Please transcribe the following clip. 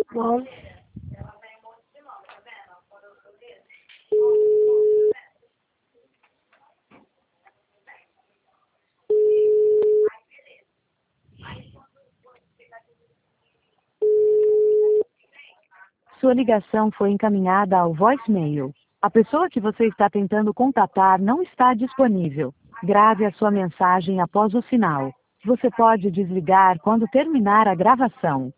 Bom, Sua ligação foi encaminhada ao voicemail. A pessoa que você está tentando contatar não está disponível. Grave a sua mensagem após o sinal. Você pode desligar quando terminar a gravação.